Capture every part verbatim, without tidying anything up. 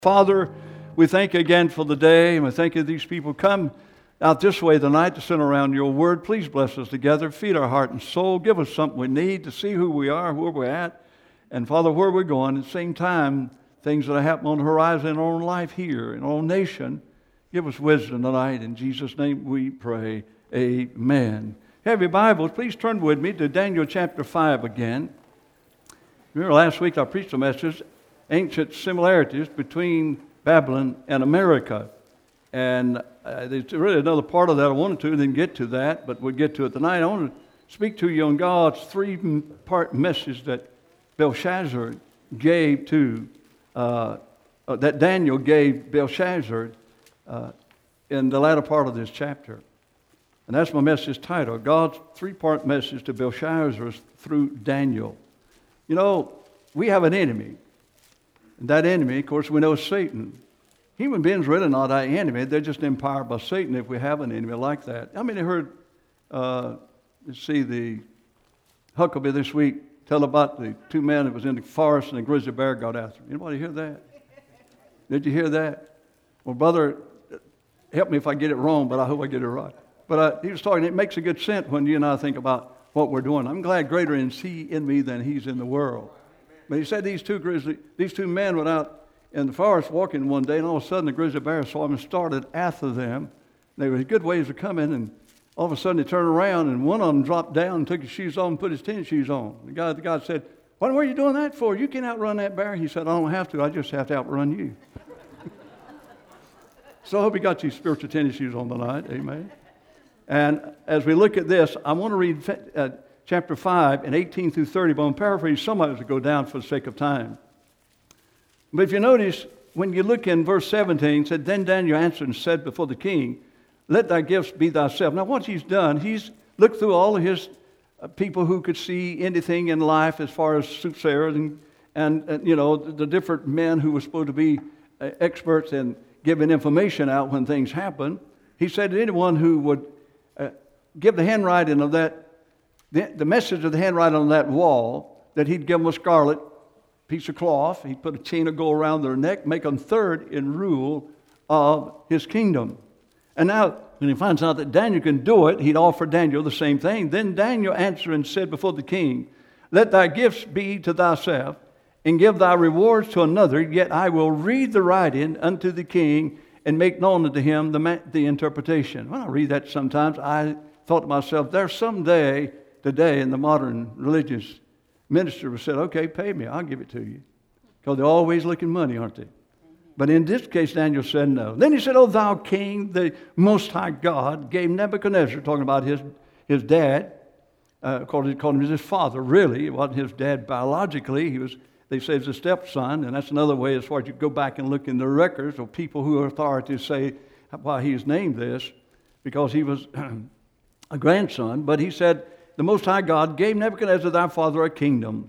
Father, we thank you again for the day, and we thank you these people come out this way tonight to sit around your word. Please bless us together. Feed our heart and soul. Give us something we need to see who we are, where we're at, and Father, where we're going. At the same time, things that are happening on the horizon in our own life here, in our own nation. Give us wisdom tonight. In Jesus' name we pray. Amen. Have your Bibles. Please turn with me to Daniel chapter five again. Remember last week I preached a message, ancient similarities between Babylon and America. And uh, there's really another part of that I wanted to, didn't get to that, but we'll get to it tonight. I want to speak to you on God's three-part message that Belshazzar gave to, uh, uh, that Daniel gave Belshazzar uh, in the latter part of this chapter. And that's my message title, God's three-part message to Belshazzar through Daniel. You know, we have an enemy. And that enemy, of course, we know is Satan. Human beings are really not our enemy. They're just empowered by Satan if we have an enemy like that. I mean, I heard, uh, let's see, the Huckabee this week tell about the two men that was in the forest and the grizzly bear got after them. Anybody hear that? Did you hear that? Well, brother, help me if I get it wrong, but I hope I get it right. But uh, he was talking, it makes a good sense when you and I think about what we're doing. I'm glad greater is he in me than he's in the world. But he said these two grizzly, these two men went out in the forest walking one day, and all of a sudden the grizzly bear saw them and started after them. They were good ways of coming, and all of a sudden they turned around, and one of them dropped down and took his shoes off and put his tennis shoes on. The guy, the guy said, "What were you doing that for? You can't outrun that bear." He said, "I don't have to. I just have to outrun you." So I hope you got your spiritual tennis shoes on tonight. Amen. And as we look at this, I want to read uh, chapter five and eighteen through thirty, but I'm paraphrasing some of it to go down for the sake of time. But if you notice, when you look in verse seventeen, it said, "Then Daniel answered and said before the king, Let thy gifts be thyself." Now what he's done, he's looked through all of his uh, people who could see anything in life as far as soothsayers and, and, and you know, the, the different men who were supposed to be uh, experts in giving information out when things happen. He said to anyone who would uh, give the handwriting of that The, the message of the handwriting on that wall, that he'd give them a scarlet piece of cloth, he'd put a chain of gold around their neck, make them third in rule of his kingdom. And now, when he finds out that Daniel can do it, he'd offer Daniel the same thing. Then Daniel answered and said before the king, "Let thy gifts be to thyself, and give thy rewards to another, yet I will read the writing unto the king, and make known unto him the, the interpretation." When I read that sometimes, I thought to myself, there's someday today in the modern religious minister said, "Okay, pay me, I'll give it to you." Because they're always looking money, aren't they? But in this case, Daniel said no. Then he said, "O thou king, the Most High God gave Nebuchadnezzar," talking about his, his dad, uh, called, he called him his father, really. It wasn't his dad biologically. He was, they say, he's a stepson, and that's another way as far as you go back and look in the records of people who are authorities say why he's named this, because he was a grandson. But he said, "The Most High God gave Nebuchadnezzar thy father a kingdom,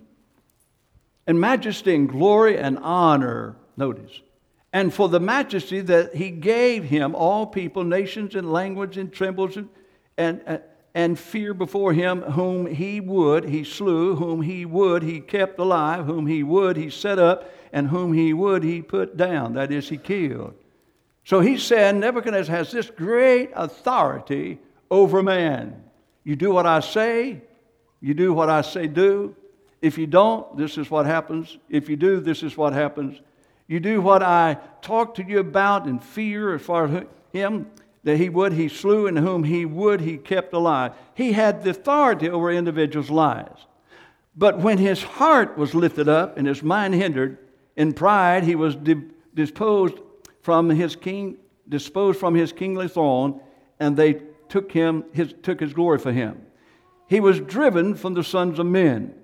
and majesty and glory and honor," notice, "and for the majesty that he gave him, all people, nations, and language, and trembles, and, and, and fear before him, whom he would, he slew, whom he would, he kept alive, whom he would, he set up, and whom he would, he put down." That is, he killed. So he said Nebuchadnezzar has this great authority over man. You do what I say, you do what I say do. If you don't, this is what happens. If you do, this is what happens. You do what I talk to you about in fear as far as him, that he would, he slew, and whom he would, he kept alive. He had the authority over individuals' lives. But when his heart was lifted up and his mind hindered, in pride he was di- disposed from his king, disposed from his kingly throne, and they took him, his, took his glory for him. He was driven from the sons of men.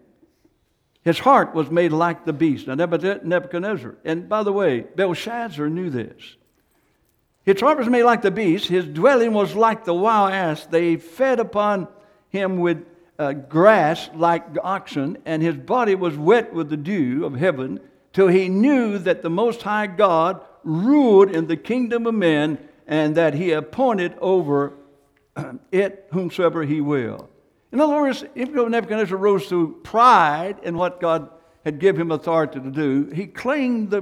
His heart was made like the beast. Now, Nebuchadnezzar, and by the way, Belshazzar knew this. His heart was made like the beast. His dwelling was like the wild ass. They fed upon him with uh, grass like oxen, and his body was wet with the dew of heaven, till he knew that the Most High God ruled in the kingdom of men, and that he appointed over it whomsoever he will. In other words, if Nebuchadnezzar rose through pride in what God had given him authority to do, he claimed the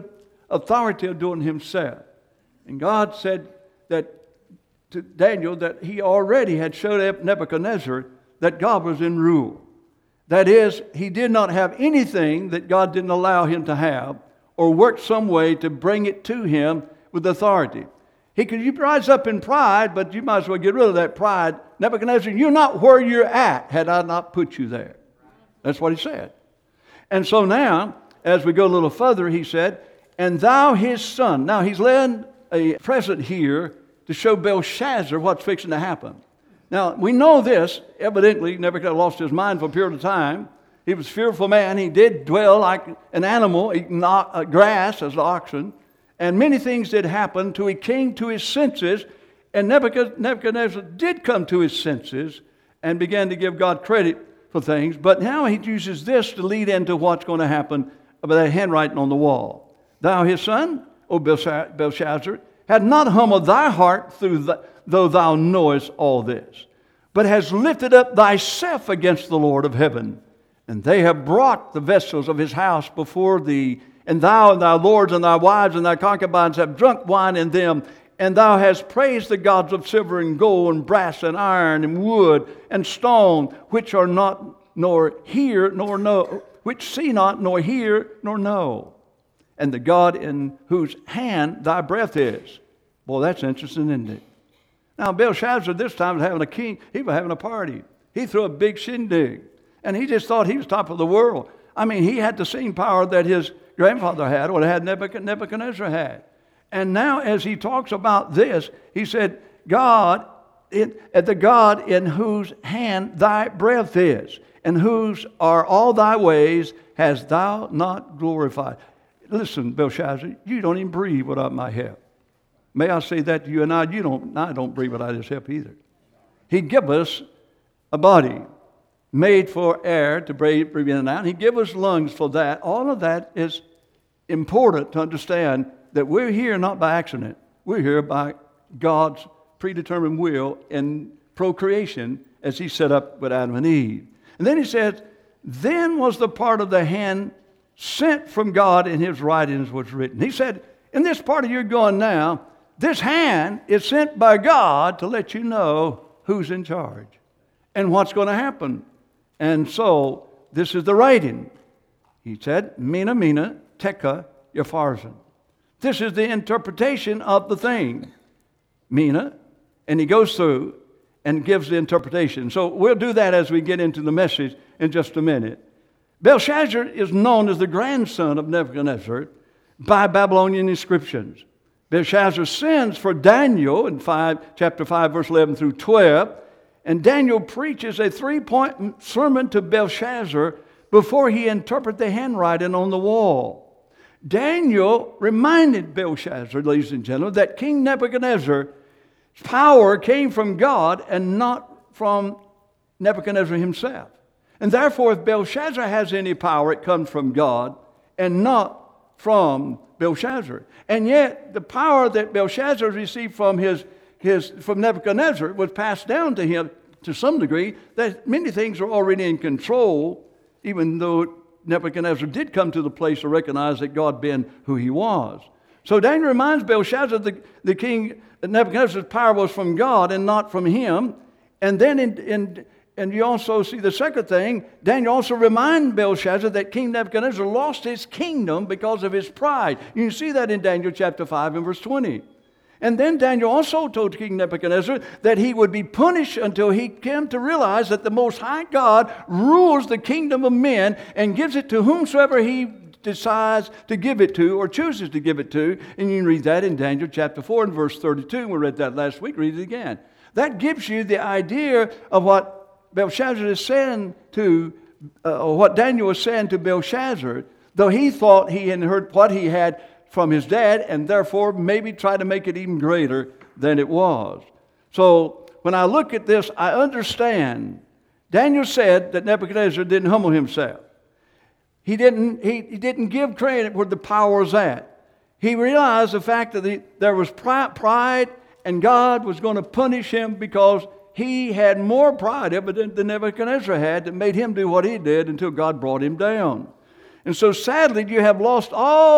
authority of doing himself. And God said that to Daniel that he already had showed Nebuchadnezzar that God was in rule. That is, he did not have anything that God didn't allow him to have or work some way to bring it to him with authority. He could you rise up in pride, but you might as well get rid of that pride. Nebuchadnezzar, you're not where you're at had I not put you there. That's what he said. And so now, as we go a little further, he said, and thou his son. Now he's laying a present here to show Belshazzar what's fixing to happen. Now, we know this. Evidently, Nebuchadnezzar lost his mind for a period of time. He was a fearful man. He did dwell like an animal, eating grass as the oxen. And many things did happen till he came to his senses. And Nebuchadnezzar did come to his senses and began to give God credit for things. But now he uses this to lead into what's going to happen about that handwriting on the wall. Thou his son, O Belshazzar, had not humbled thy heart through the, though thou knowest all this, but hast lifted up thyself against the Lord of heaven. And they have brought the vessels of his house before thee, and thou and thy lords and thy wives and thy concubines have drunk wine in them, and thou hast praised the gods of silver and gold and brass and iron and wood and stone, which are not nor hear nor know, which see not nor hear nor know, and the God in whose hand thy breath is. Boy, that's interesting, isn't it? Now, Belshazzar this time was having a king. He was having a party. He threw a big shindig, and he just thought he was top of the world. I mean, he had the same power that his grandfather had, or had Nebuchadnezzar had. And now, as he talks about this, he said, God, in, at the God in whose hand thy breath is, and whose are all thy ways, hast thou not glorified. Listen, Belshazzar, you don't even breathe without my help. May I say that to you and I? You don't. I don't breathe without his help either. He gave us a body made for air to breathe, breathe in and out. He gave us lungs for that. All of that is important to understand that we're here not by accident. We're here by God's predetermined will and procreation as he set up with Adam and Eve. And then he says, then was the part of the hand sent from God in his writings was written. He said, in this part of you're going now, this hand is sent by God to let you know who's in charge and what's going to happen. And so this is the writing. He said, Mina, Mina, Teka, Upharsin. This is the interpretation of the thing. Mina, and he goes through and gives the interpretation. So we'll do that as we get into the message in just a minute. Belshazzar is known as the grandson of Nebuchadnezzar by Babylonian inscriptions. Belshazzar sends for Daniel in five, chapter five, verse eleven through twelve, and Daniel preaches a three-point sermon to Belshazzar before he interprets the handwriting on the wall. Daniel reminded Belshazzar, ladies and gentlemen, that King Nebuchadnezzar's power came from God and not from Nebuchadnezzar himself. And therefore, if Belshazzar has any power, it comes from God and not from Belshazzar. And yet, the power that Belshazzar received from his, his from Nebuchadnezzar was passed down to him to some degree, that many things are already in control, even though Nebuchadnezzar did come to the place to recognize that God being who he was. So Daniel reminds Belshazzar the, the king Nebuchadnezzar's power was from God and not from him. And then in, in And you also see the second thing, Daniel also reminds Belshazzar that King Nebuchadnezzar lost his kingdom because of his pride. You can see that in Daniel chapter five and verse twenty. And then Daniel also told King Nebuchadnezzar that he would be punished until he came to realize that the Most High God rules the kingdom of men and gives it to whomsoever he decides to give it to or chooses to give it to. And you can read that in Daniel chapter four and verse thirty-two. We read that last week. Read it again. That gives you the idea of what Belshazzar is saying to, uh, or what Daniel was saying to Belshazzar, though he thought he had heard what he had from his dad, and therefore maybe try to make it even greater than it was. So when I look at this, I understand. Daniel said that Nebuchadnezzar didn't humble himself. He didn't, he, he didn't give credit where the power was at. He realized the fact that the, there was pride, and God was going to punish him because he had more pride, evident, than Nebuchadnezzar had, that made him do what he did until God brought him down. And so sadly, you have lost all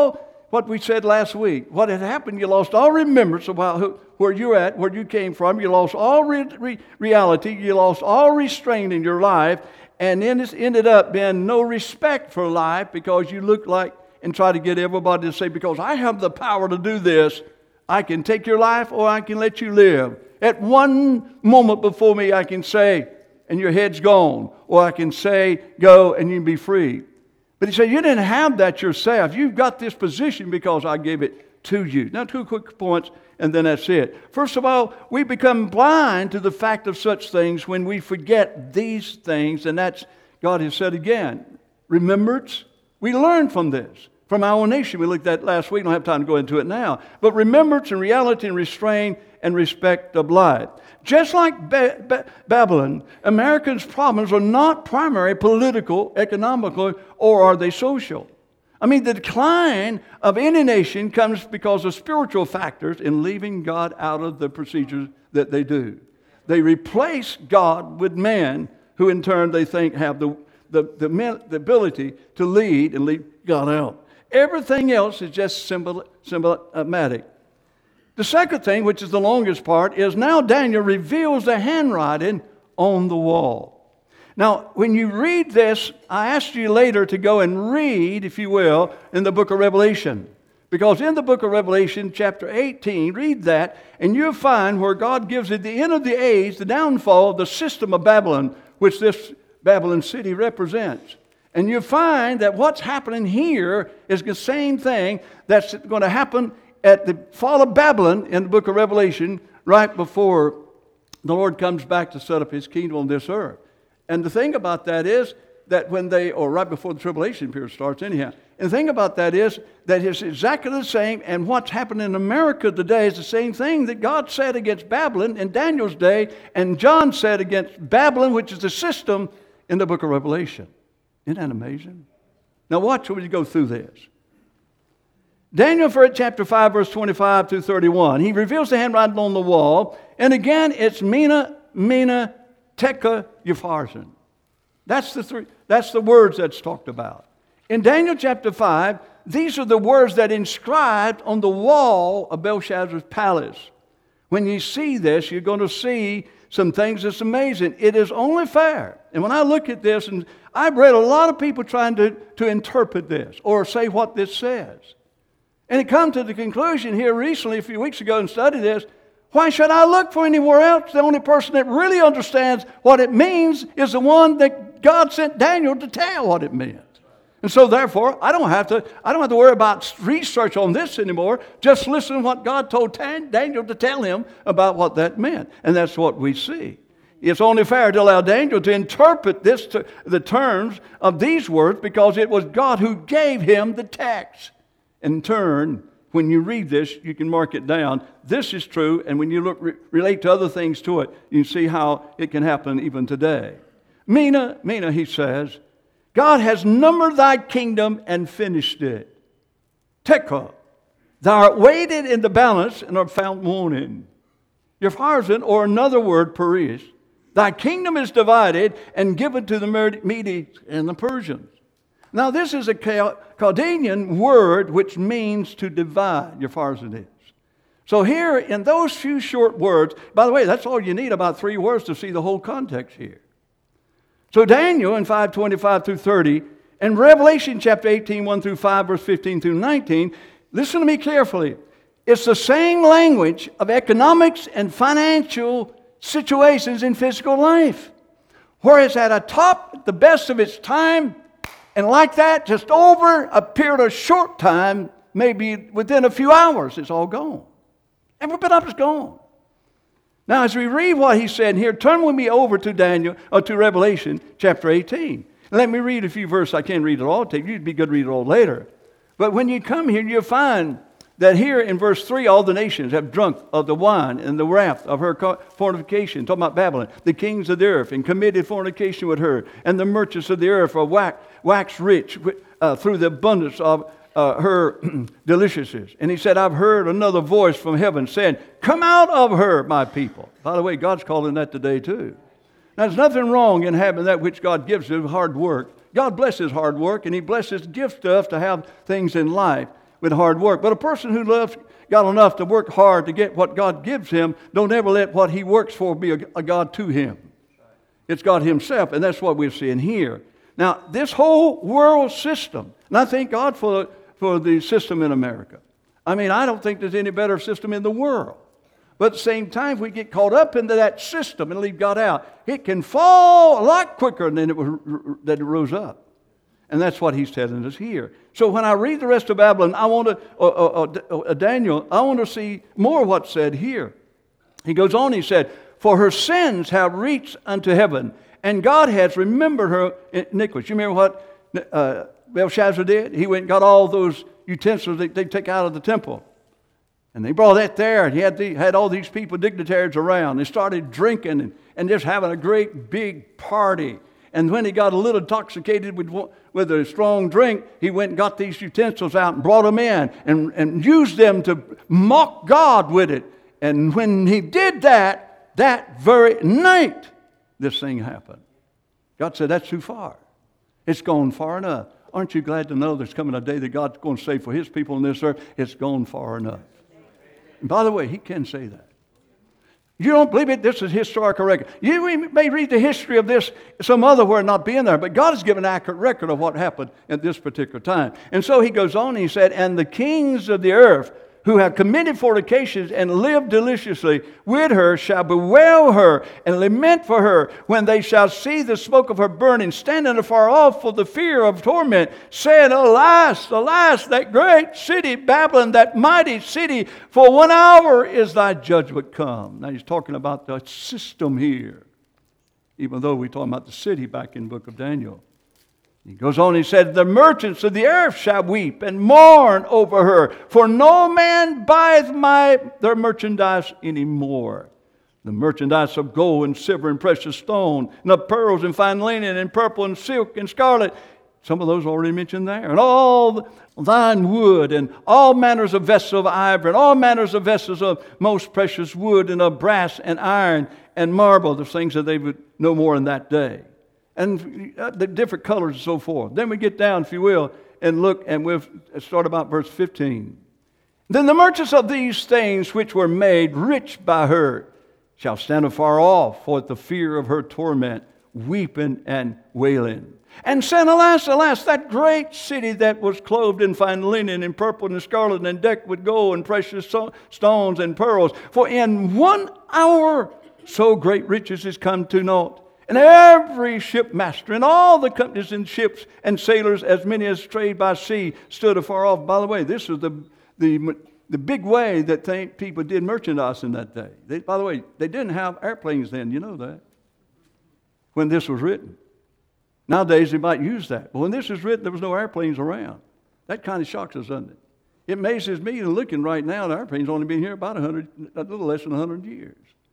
what we said last week. What had happened, you lost all remembrance about who, where you're at, where you came from. You lost all re- re- reality. You lost all restraint in your life. And then it ended up being no respect for life because you look like and try to get everybody to say, because I have the power to do this, I can take your life or I can let you live. At one moment before me, I can say, and your head's gone. Or I can say, go and you can be free. But he said, you didn't have that yourself. You've got this position because I gave it to you. Now, two quick points, and then that's it. First of all, we become blind to the fact of such things when we forget these things, and that's, God has said again, remembrance. We learn from this. From our own nation, we looked at last week. I don't have time to go into it now. But remembrance and reality and restraint and respect of life. Just like ba- ba- Babylon, Americans' problems are not primary political, economical, or are they social. I mean, the decline of any nation comes because of spiritual factors in leaving God out of the procedures that they do. They replace God with men who in turn they think have the, the, the, men, the ability to lead and leave God out. Everything else is just symbol, symbolic. The second thing, which is the longest part, is now Daniel reveals the handwriting on the wall. Now, when you read this, I asked you later to go and read, if you will, in the book of Revelation. Because in the book of Revelation, chapter eighteen, read that, and you'll find where God gives at the end of the age, the downfall of the system of Babylon, which this Babylon city represents. And you find that what's happening here is the same thing that's going to happen at the fall of Babylon in the book of Revelation, right before the Lord comes back to set up His kingdom on this earth. And the thing about that is that when they, or right before the tribulation period starts anyhow, and the thing about that is that it's exactly the same, and what's happening in America today is the same thing that God said against Babylon in Daniel's day, and John said against Babylon, which is the system, in the book of Revelation. Isn't that amazing? Now watch when you go through this. Daniel chapter five, verse twenty-five through thirty-one. He reveals the handwriting on the wall. And again, it's Mina, Mina, Tekel, Upharsin. That's the three, that's the words that's talked about. In Daniel chapter five, these are the words that inscribed on the wall of Belshazzar's palace. When you see this, you're going to see some things that's amazing. It is only fair. And when I look at this, and I've read a lot of people trying to, to interpret this or say what this says. And it comes to the conclusion here recently, a few weeks ago, and studied this. Why should I look for anywhere else? The only person that really understands what it means is the one that God sent Daniel to tell what it meant. And so therefore, I don't have to, I don't have to worry about research on this anymore. Just listen to what God told Daniel to tell him about what that meant. And that's what we see. It's only fair to allow Daniel to interpret this to the terms of these words because it was God who gave him the text. In turn, when you read this, you can mark it down. This is true, and when you look re- relate to other things to it, you can see how it can happen even today. Mina, Mina, he says, God has numbered thy kingdom and finished it. Tekel, thou art weighted in the balance and art found wanting. Upharsin, or another word, Peres, thy kingdom is divided and given to the Medes and the Persians. Now, this is a Chaldean word which means to divide, Upharsin is. So here, in those few short words, by the way, that's all you need, about three words to see the whole context here. So Daniel in five twenty-five through thirty, and Revelation chapter eighteen, one through five, verse fifteen through nineteen, listen to me carefully. It's the same language of economics and financial situations in physical life. Where it's at a top, the best of its time, and like that, just over a period of short time, maybe within a few hours, it's all gone. Every bit of it's gone. Now, as we read what he said here, turn with me over to Daniel, or to Revelation chapter eighteen. Let me read a few verses. I can't read it all. It'd be good to read it all later. But when you come here, you'll find that here in verse three, all the nations have drunk of the wine and the wrath of her fornication. Talking about Babylon. The kings of the earth and committed fornication with her. And the merchants of the earth are wax, wax rich uh, through the abundance of uh, her deliciousness. And he said, I've heard another voice from heaven saying, come out of her, my people. By the way, God's calling that today too. Now, there's nothing wrong in having that which God gives you, hard work. God blesses hard work, and He blesses gift to us to have things in life. with hard work. But a person who loves God enough to work hard to get what God gives him, don't ever let what he works for be a, a God to him. It's God himself, and that's what we're seeing here. Now, this whole world system, and I thank God for, for the system in America. I mean, I don't think there's any better system in the world. But at the same time, if we get caught up into that system and leave God out, it can fall a lot quicker than it, was, than it rose up. And that's what he's telling us here. So when I read the rest of Babylon, I want to, uh, uh, uh, Daniel, I want to see more of what's said here. He goes on, he said, for her sins have reached unto heaven, and God has remembered her iniquities. You remember what uh, Belshazzar did? He went and got all those utensils that they took out of the temple. And they brought that there, and he had, the, had all these people, dignitaries around. They started drinking and, and just having a great big party. And when he got a little intoxicated with, with a strong drink, he went and got these utensils out and brought them in and, and used them to mock God with it. And when he did that, that very night, this thing happened. God said, that's too far. It's gone far enough. Aren't you glad to know there's coming a day that God's going to say for his people on this earth, it's gone far enough. And by the way, he can say that. You don't believe it? This is historical record. You may read the history of this some other where not being there, but God has given an accurate record of what happened at this particular time. And so he goes on and he said, and the kings of the earth who have committed fornications and lived deliciously with her shall bewail her and lament for her when they shall see the smoke of her burning, standing afar off for the fear of torment, saying, alas, alas, that great city, Babylon, that mighty city, for one hour is thy judgment come. Now he's talking about the system here, even though we're talking about the city back in the book of Daniel. He goes on, he said, the merchants of the earth shall weep and mourn over her, for no man buyeth my their merchandise anymore. The merchandise of gold and silver and precious stone, and of pearls and fine linen and purple and silk and scarlet. Some of those already mentioned there. And all thine wood and all manners of vessels of ivory and all manners of vessels of most precious wood and of brass and iron and marble, the things that they would know more in that day. And the different colors and so forth. Then we get down, if you will, and look, and we'll start about verse fifteen. Then the merchants of these things which were made rich by her shall stand afar off for the fear of her torment, weeping and wailing. And saying, alas, alas, that great city that was clothed in fine linen and purple and scarlet and decked with gold and precious stones and pearls. For in one hour so great riches is come to naught. And every shipmaster and all the companies in ships and sailors, as many as trade by sea, stood afar off. By the way, this is the the, the big way that they, people did merchandise in that day. They, by the way, they didn't have airplanes then, you know that, when this was written. Nowadays, they might use that. But when this was written, there was no airplanes around. That kind of shocks us, doesn't it? It amazes me, and looking right now, the airplanes only been here about a hundred, a little less than one hundred years.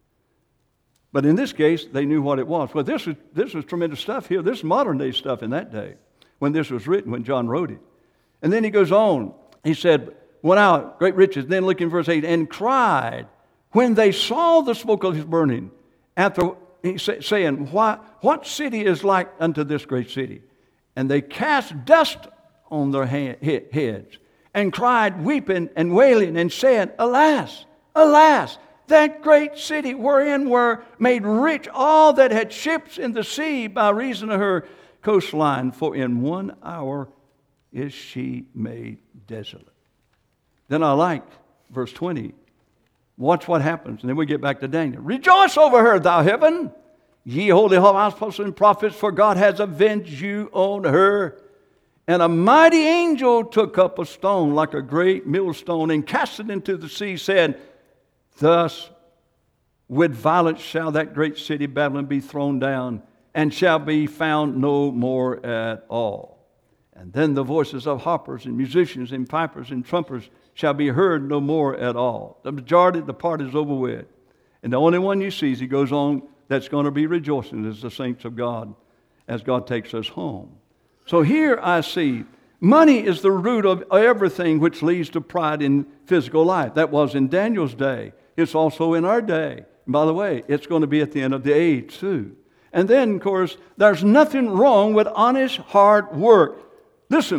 But in this case, they knew what it was. Well, this is, this is tremendous stuff here. This is modern-day stuff in that day when this was written, when John wrote it. And then he goes on. He said, went out, great riches. Then look in verse eight, and cried when they saw the smoke of his burning, after he say, saying, what, what city is like unto this great city? And they cast dust on their hand, heads and cried, weeping and wailing, and saying, alas, alas, that great city wherein were made rich all that had ships in the sea by reason of her coastline, for in one hour is she made desolate. Then I like verse twenty. Watch what happens, and then we get back to Daniel. Rejoice over her, thou heaven, ye holy apostles and prophets, for God has avenged you on her. And a mighty angel took up a stone like a great millstone and cast it into the sea, saying, thus with violence shall that great city Babylon be thrown down, and shall be found no more at all. And then the voices of harpers and musicians and pipers and trumpeters shall be heard no more at all. The majority of the part is over with. And the only one you see, as he goes on, that's going to be rejoicing is the saints of God as God takes us home. So here I see money is the root of everything which leads to pride in physical life. That was in Daniel's day. It's also in our day. And by the way, it's going to be at the end of the age too. And then, of course, there's nothing wrong with honest, hard work. Listen,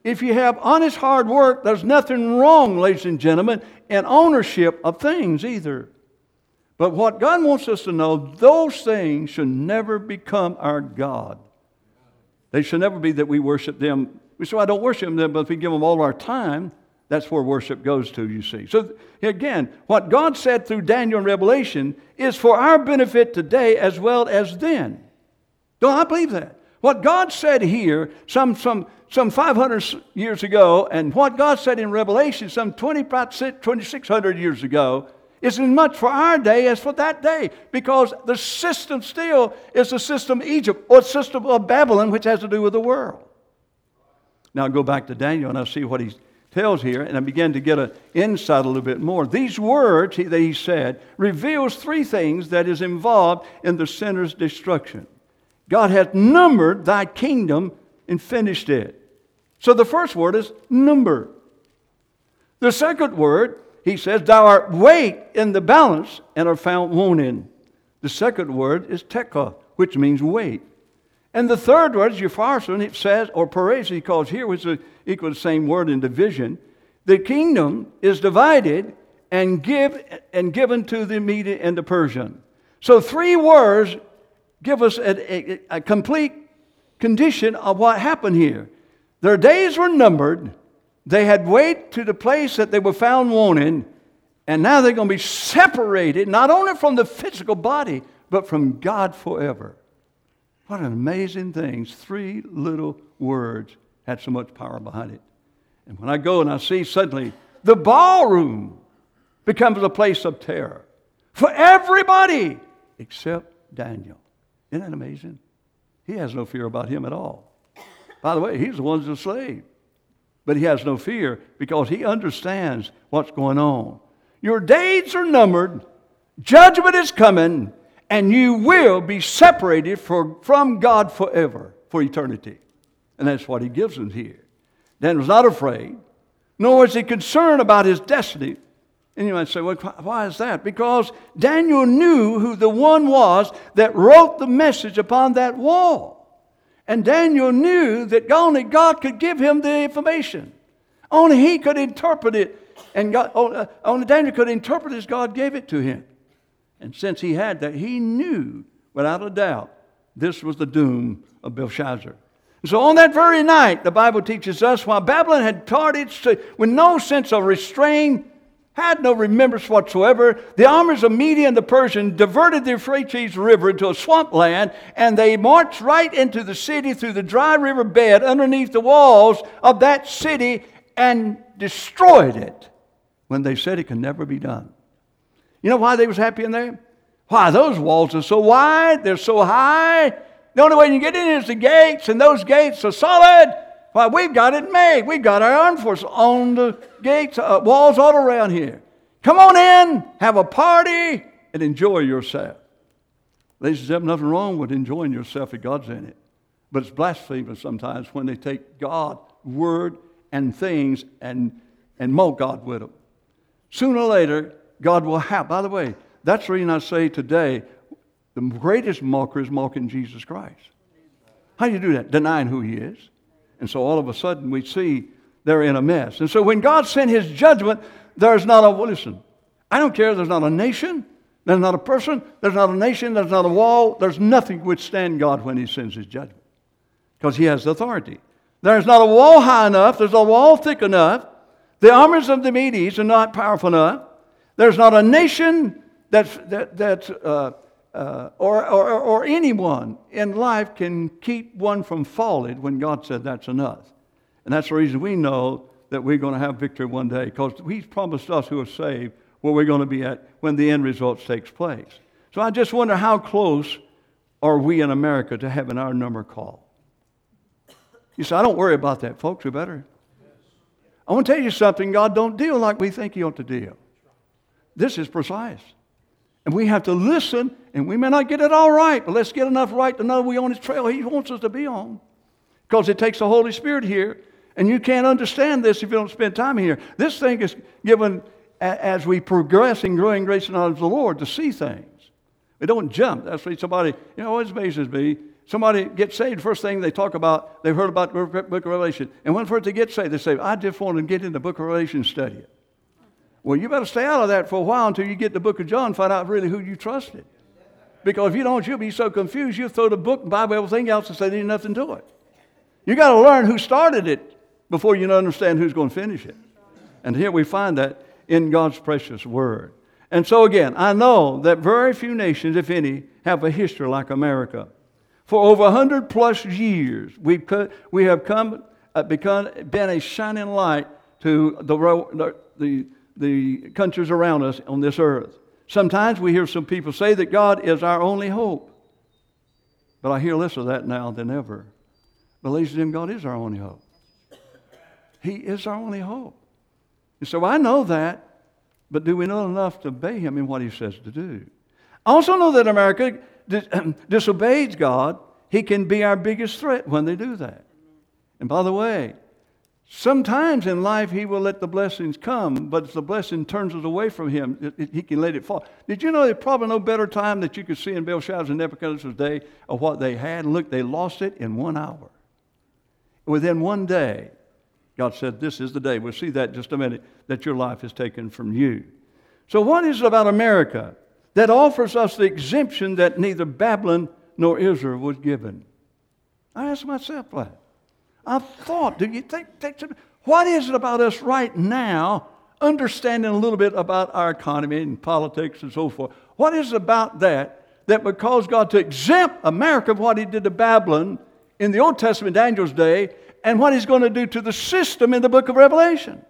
if you have honest hard work, there's nothing wrong, ladies and gentlemen, in ownership of things either. But what God wants us to know, those things should never become our God. They should never be that we worship them. We say, I don't worship them, but if we give them all our time, that's where worship goes to, you see. So again, what God said through Daniel in Revelation is for our benefit today as well as then. Don't I believe that? What God said here some, some, some five hundred years ago, and what God said in Revelation some twenty-six hundred years ago, is as much for our day as for that day, because the system still is the system of Egypt or the system of Babylon, which has to do with the world. Now I go back to Daniel and I see what he tells here, and I begin to get an insight a little bit more. These words that he said reveals three things that is involved in the sinner's destruction. God hath numbered thy kingdom and finished it. So the first word is number. The second word, he says, thou art weighed in the balance and are found wanting. The second word is tekah, which means weight. And the third word is upharsin, it says, or peres, he calls here, which is equal to the same word in division. The kingdom is divided and give and given to the Mede and the Persian. So three words give us a, a, a complete condition of what happened here. Their days were numbered. They had weight to the place that they were found wanting. And now they're going to be separated, not only from the physical body, but from God forever. What an amazing thing. Three little words had so much power behind it. And when I go and I see suddenly the ballroom becomes a place of terror for everybody except Daniel. Isn't that amazing? He has no fear about him at all. By the way, he's the one who's a slave. But he has no fear because he understands what's going on. Your days are numbered. Judgment is coming. And you will be separated for, from God forever, for eternity. And that's what he gives them here. Daniel's not afraid, nor is he concerned about his destiny. And you might say, well, why is that? Because Daniel knew who the one was that wrote the message upon that wall. And Daniel knew that only God could give him the information. Only he could interpret it. And God, only Daniel could interpret it as God gave it to him. And since he had that, he knew without a doubt this was the doom of Belshazzar. And so on that very night, the Bible teaches us, while Babylon had taught its with no sense of restraint, had no remembrance whatsoever, the armies of Media and the Persian diverted the Euphrates River into a swampland, and they marched right into the city through the dry river bed underneath the walls of that city and destroyed it when they said it could never be done. You know why they was happy in there? Why, those walls are so wide, they're so high. The only way you get in is the gates, and those gates are solid. Why, we've got it made. We've got our armed forces on the gates, uh, walls all around here. Come on in, have a party, and enjoy yourself. Ladies and gentlemen, nothing wrong with enjoying yourself if God's in it. But it's blasphemous sometimes when they take God's word and things and, and mock God with them. Sooner or later, God will have. By the way, that's the reason I say today, the greatest mocker is mocking Jesus Christ. How do you do that? Denying who he is. And so all of a sudden we see they're in a mess. And so when God sent his judgment, there's not a, well, listen, I don't care, there's not a nation, there's not a person, there's not a nation, there's not a wall, there's nothing withstand God when he sends his judgment. Because he has the authority. There's not a wall high enough, there's not a wall thick enough. The armies of the Medes are not powerful enough. There's not a nation that's, that, that's, uh, uh, or, or, or anyone in life can keep one from falling when God said that's enough. And that's the reason we know that we're going to have victory one day, because he's promised us who are saved where we're going to be at when the end results takes place. So I just wonder, how close are we in America to having our number called? You say, I don't worry about that, folks. We better. I want to tell you something. God don't deal like we think he ought to deal. This is precise. And we have to listen, and we may not get it all right, but let's get enough right to know we're on his trail he wants us to be on. Because it takes the Holy Spirit here, and you can't understand this if you don't spend time here. This thing is given as we progress in growing grace and knowledge of the Lord to see things. We don't jump. That's why somebody, you know, always amazes me. somebody gets saved, first thing they talk about, they've heard about the book of Revelation. And when first they get saved, they say, I just want to get in the book of Revelation and study it. Well, you better stay out of that for a while until you get the book of John and find out really who you trusted. Because if you don't, you'll be so confused, you'll throw the book, Bible, everything else and say there's nothing to it. You got to learn who started it before you understand who's going to finish it. And here we find that in God's precious word. And so again, I know that very few nations, if any, have a history like America. For over one hundred plus years, we've co- we have come, uh, become, been a shining light to the, the, the countries around us on this earth. Sometimes we hear some people say that God is our only hope. But I hear less of that now than ever. But ladies and gentlemen, God is our only hope. He is our only hope. And so I know that, but do we know enough to obey Him in what He says to do? I also know that America dis- disobeys God. He can be our biggest threat when they do that. And by the way, sometimes in life He will let the blessings come, but if the blessing turns us away from Him, it, it, He can let it fall. Did you know there's probably no better time that you could see in Belshazzar and Nebuchadnezzar's day of what they had? And look, they lost it in one hour. Within one day, God said, this is the day. We'll see that in just a minute, that your life is taken from you. So what is it about America that offers us the exemption that neither Babylon nor Israel was given? I asked myself that. I thought, do you think, think what is it about us right now, understanding a little bit about our economy and politics and so forth? What is it about that that would cause God to exempt America of what He did to Babylon in the Old Testament, Daniel's day, and what He's going to do to the system in the book of Revelation?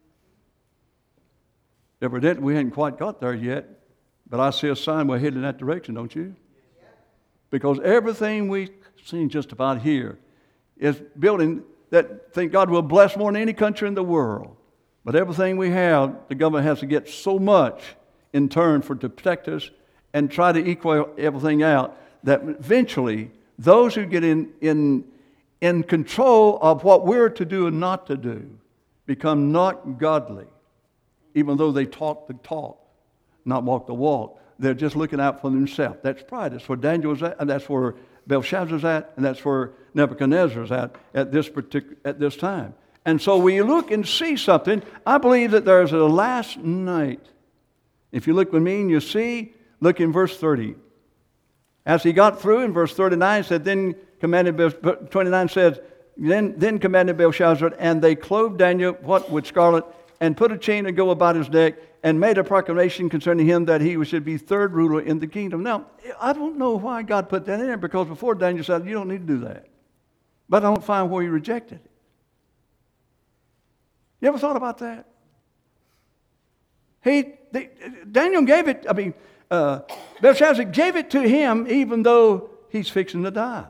Evidently, we hadn't quite got there yet, but I see a sign we're heading in that direction, don't you? Because everything we've seen just about here is building that think God will bless more than any country in the world. But everything we have, the government has to get so much in turn for to protect us and try to equal everything out that eventually those who get in, in, in control of what we're to do and not to do become not godly, even though they talk the talk, not walk the walk. They're just looking out for themselves. That's pride. That's where Daniel's at, and that's where Belshazzar's at, and that's where Nebuchadnezzar's at at this particular at this time. And so we look and see something. I believe that there's a last night. If you look with me and you see, look in verse thirty. As he got through in verse thirty-nine, said, then commanded, twenty-nine says, then, then commanded Belshazzar, and they clothed Daniel, what, with scarlet, and put a chain and go about his neck, and made a proclamation concerning him that he should be third ruler in the kingdom. Now, I don't know why God put that in there, because before Daniel said, you don't need to do that. But I don't find where He rejected it. You ever thought about that? He, they, Daniel gave it, I mean, uh, Belshazzar gave it to him even though he's fixing to die.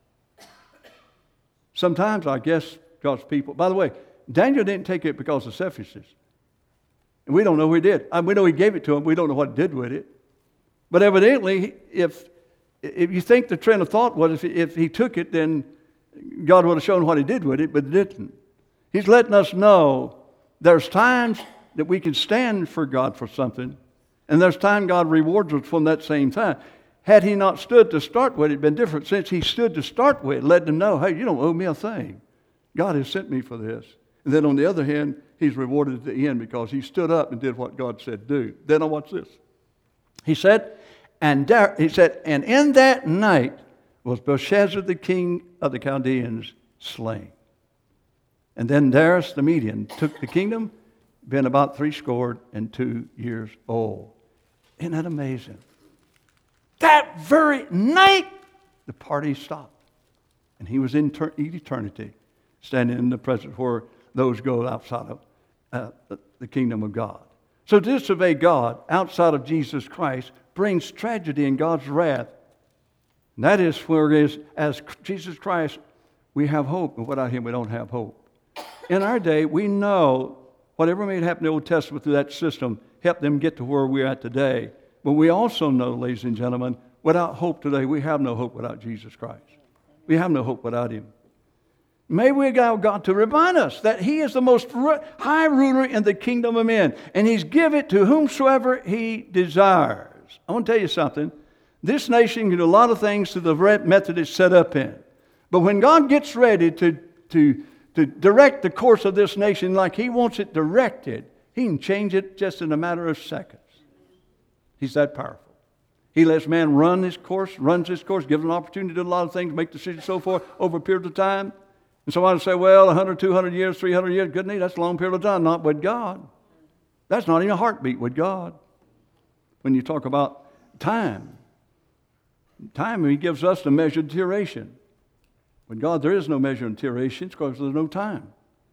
Sometimes I guess God's people, by the way, Daniel didn't take it because of selfishness. And we don't know who he did. I mean, we know he gave it to him. We don't know what he did with it. But evidently, if if you think the trend of thought was if he, if he took it, then God would have shown what He did with it, but He didn't. He's letting us know there's times that we can stand for God for something, and there's time God rewards us from that same time. Had He not stood to start with, it'd been different. Since He stood to start with, let them know, hey, you don't owe me a thing. God has sent me for this. And then on the other hand, He's rewarded at the end because he stood up and did what God said do. Then I watch this. He said, and there, he said, and in that night was Belshazzar the king of the Chaldeans slain. And then Darius the Median took the kingdom, been about three score and two years old. Isn't that amazing? That very night, the party stopped. And he was in ter- eternity, standing in the presence where those go outside of uh, the kingdom of God. So to disobey God outside of Jesus Christ brings tragedy and God's wrath. And that is where it is, as Jesus Christ, we have hope, and without Him we don't have hope. In our day, we know whatever may happen in the Old Testament through that system helped them get to where we're at today. But we also know, ladies and gentlemen, without hope today, we have no hope without Jesus Christ. We have no hope without Him. May we allow God to remind us that He is the most high ruler in the kingdom of men, and He's given it to whomsoever He desires. I want to tell you something. This nation can do a lot of things to the method it's set up in. But when God gets ready to, to, to direct the course of this nation like He wants it directed, He can change it just in a matter of seconds. He's that powerful. He lets man run his course, runs his course, gives an opportunity to do a lot of things, make decisions, so forth, over a period of time. And somebody will say, well, one hundred, two hundred years, three hundred years, good need, that's a long period of time. Not with God. That's not even a heartbeat with God. When you talk about time, time, He gives us the measure of duration. With God, there is no measure of duration because there's no time.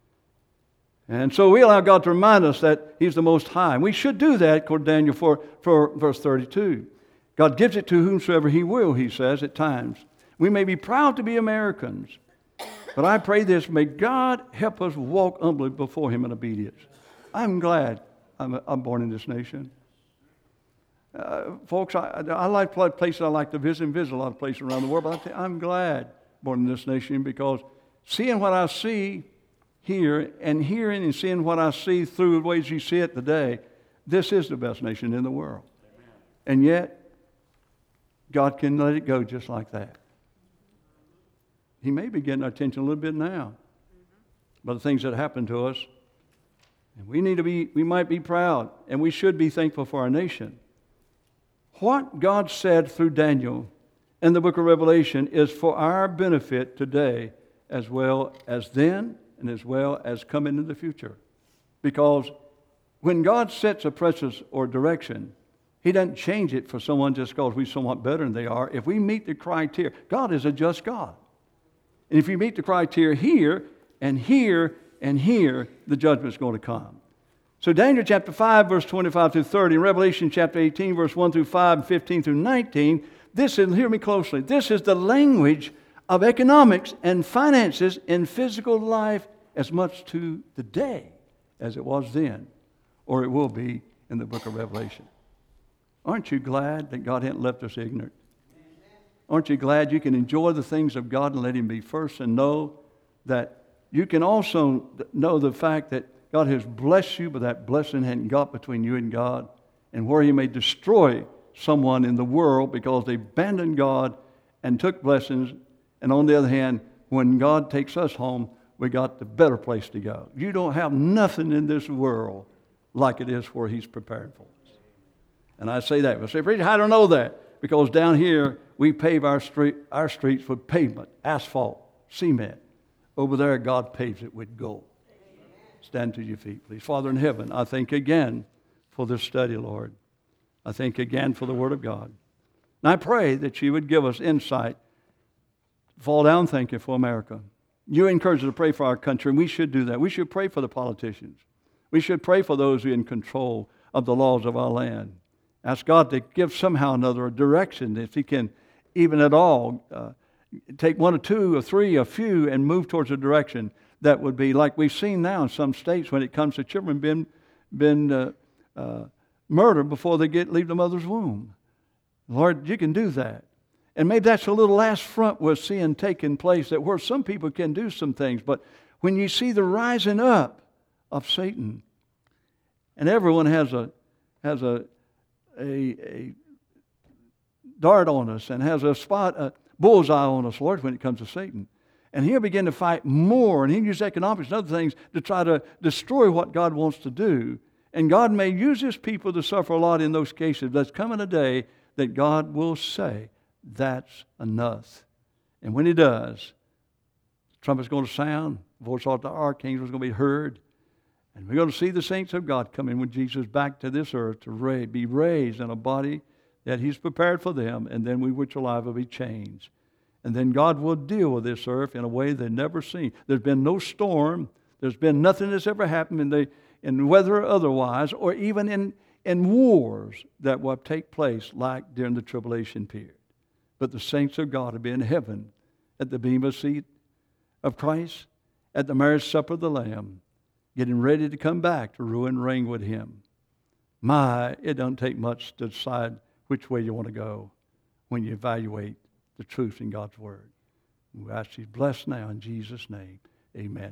And so we allow God to remind us that He's the Most High. And we should do that, according to Daniel four, for verse thirty-two. God gives it to whomsoever He will, He says, at times. We may be proud to be Americans, but I pray this, may God help us walk humbly before Him in obedience. I'm glad I'm, I'm born in this nation. Uh, folks, I, I like places I like to visit and visit a lot of places around the world, but I tell you, I'm glad born in this nation because seeing what I see here and hearing and seeing what I see through the ways you see it today, this is the best nation in the world. Amen. And yet, God can let it go just like that. He may be getting our attention a little bit now by the things that happen to us. And we need to be, we might be proud, and we should be thankful for our nation. What God said through Daniel in the book of Revelation is for our benefit today as well as then and as well as coming in the future. Because when God sets a precedent or direction, He doesn't change it for someone just because we're somewhat better than they are. If we meet the criteria, God is a just God. And if you meet the criteria here and here and here, the judgment's going to come. So Daniel chapter five, verse twenty-five through thirty, and Revelation chapter eighteen, verse one through five, and fifteen through nineteen, this is, hear me closely, this is the language of economics and finances in physical life as much to today as it was then, or it will be in the book of Revelation. Aren't you glad that God hadn't left us ignorant? Aren't you glad you can enjoy the things of God and let Him be first, and know that you can also know the fact that God has blessed you, but that blessing hadn't got between you and God, and where He may destroy someone in the world because they abandoned God and took blessings, and on the other hand, when God takes us home, we got the better place to go. You don't have nothing in this world like it is where He's prepared for us. And I say that. But say, preacher, I don't know that. Because down here, we pave our street, our streets with pavement, asphalt, cement. Over there, God paves it with gold. Stand to your feet, please. Father in heaven, I thank again for this study, Lord. I thank again for the Word of God. And I pray that You would give us insight. Fall down, thank You for America. You encourage us to pray for our country, and we should do that. We should pray for the politicians. We should pray for those who are in control of the laws of our land. Ask God to give somehow another direction, if He can, even at all, uh, take one or two or three, a few, and move towards a direction that would be like we've seen now in some states when it comes to children being, being uh, uh, murdered before they get leave the mother's womb. Lord, You can do that. And maybe that's a little last front we're seeing taking place, that where some people can do some things. But when you see the rising up of Satan, and everyone has a has a a, a dart on us and has a spot, a bullseye on us, Lord, when it comes to Satan. And He'll begin to fight more, and He'll use economics and other things to try to destroy what God wants to do. And God may use His people to suffer a lot in those cases. There's coming a day that God will say, that's enough. And when He does, the trumpet's going to sound, the voice of the archangel is going to be heard, and we're going to see the saints of God coming with Jesus back to this earth to ra- be raised in a body that He's prepared for them, and then we which are alive will be changed. And then God will deal with this earth in a way they've never seen. There's been no storm. There's been nothing that's ever happened in the in weather or otherwise, or even in, in wars that will take place like during the tribulation period. But the saints of God will be in heaven at the bema seat of Christ, at the marriage supper of the Lamb, getting ready to come back to rule and reign with Him. My, it doesn't take much to decide which way you want to go when you evaluate the truth in God's Word. We ask You bless now in Jesus' name. Amen.